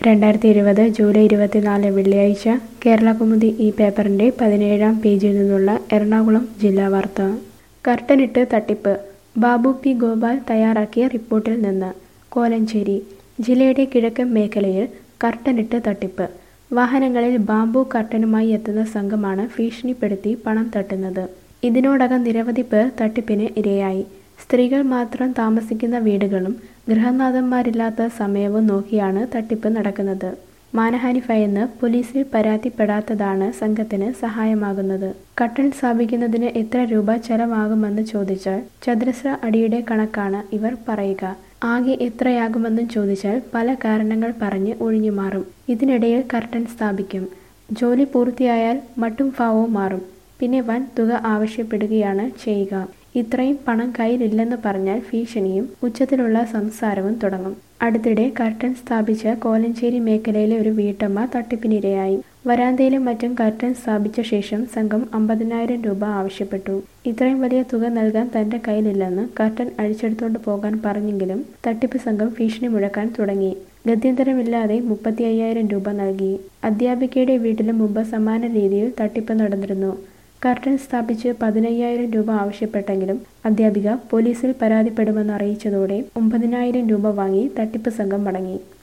2020 July 24 വെള്ളിയാഴ്ച കേരളകൗമുദി ഈ പേപ്പറിന്റെ 17-ാം പേജിൽ നിന്നുള്ള എറണാകുളം ജില്ലാ വാർത്ത. കർട്ടനിട്ട് തട്ടിപ്പ്. ബാബു പി ഗോപാൽ തയ്യാറാക്കിയ റിപ്പോർട്ടിൽ നിന്ന്. കോലഞ്ചേരി. ജില്ലയുടെ കിഴക്കൻ മേഖലയിൽ കർട്ടനിട്ട് തട്ടിപ്പ്. വാഹനങ്ങളിൽ ബാംബു കർട്ടനുമായി എത്തുന്ന സംഘമാണ് ഭീഷണിപ്പെടുത്തി പണം തട്ടുന്നത്. ഇതിനോടകം നിരവധി പേർ തട്ടിപ്പിന് ഇരയായി. സ്ത്രീകൾ മാത്രം താമസിക്കുന്ന വീടുകളും ഗൃഹനാഥന്മാരില്ലാത്ത സമയവും നോക്കിയാണ് തട്ടിപ്പ് നടക്കുന്നത്. മാനഹാനി ഭയന്ന് പോലീസിൽ പരാതിപ്പെടാത്തതാണ് സംഘത്തിന് സഹായമാകുന്നത്. കർട്ടൻ സ്ഥാപിക്കുന്നതിന് എത്ര രൂപ ചെലവാകുമെന്ന് ചോദിച്ചാൽ ചതുരശ്ര അടിയുടെ കണക്കാണ് ഇവർ പറയുക. ആകെ എത്രയാകുമെന്നും ചോദിച്ചാൽ പല കാരണങ്ങൾ പറഞ്ഞ് ഒഴിഞ്ഞുമാറും. ഇതിനിടയിൽ കർട്ടൻ സ്ഥാപിക്കും. ജോലി പൂർത്തിയായാൽ മട്ടും ഭാവവും മാറും. പിന്നെ വൻ തുക ആവശ്യപ്പെടുകയാണ് ചെയ്യുക. ഇത്രയും പണം കയ്യിലില്ലെന്ന് പറഞ്ഞാൽ ഭീഷണിയും ഉച്ചത്തിലുള്ള സംസാരവും തുടങ്ങും. അടുത്തിടെ കർട്ടൻ സ്ഥാപിച്ച കോലഞ്ചേരി മേഖലയിലെ ഒരു വീട്ടമ്മ തട്ടിപ്പിനിരയായി. വരാന്തയിലും മറ്റും കർട്ടൻ സ്ഥാപിച്ച ശേഷം സംഘം 50,000 രൂപ ആവശ്യപ്പെട്ടു. ഇത്രയും വലിയ തുക നൽകാൻ തന്റെ കയ്യിലില്ലെന്ന് കർട്ടൻ അഴിച്ചെടുത്തോണ്ട് പോകാൻ പറഞ്ഞെങ്കിലും തട്ടിപ്പ് സംഘം ഭീഷണി മുഴക്കാൻ തുടങ്ങി. ഗത്യന്തരമില്ലാതെ 35,000 രൂപ നൽകി. അധ്യാപികയുടെ വീട്ടിലും മുമ്പ് സമാന രീതിയിൽ തട്ടിപ്പ് നടന്നിരുന്നു. കർട്ടൻ സ്ഥാപിച്ച് 15,000 രൂപ ആവശ്യപ്പെട്ടെങ്കിലും അധ്യാപിക പോലീസിൽ പരാതിപ്പെടുമെന്ന് അറിയിച്ചതോടെ 9,000 രൂപ വാങ്ങി തട്ടിപ്പ് സംഘം മടങ്ങി.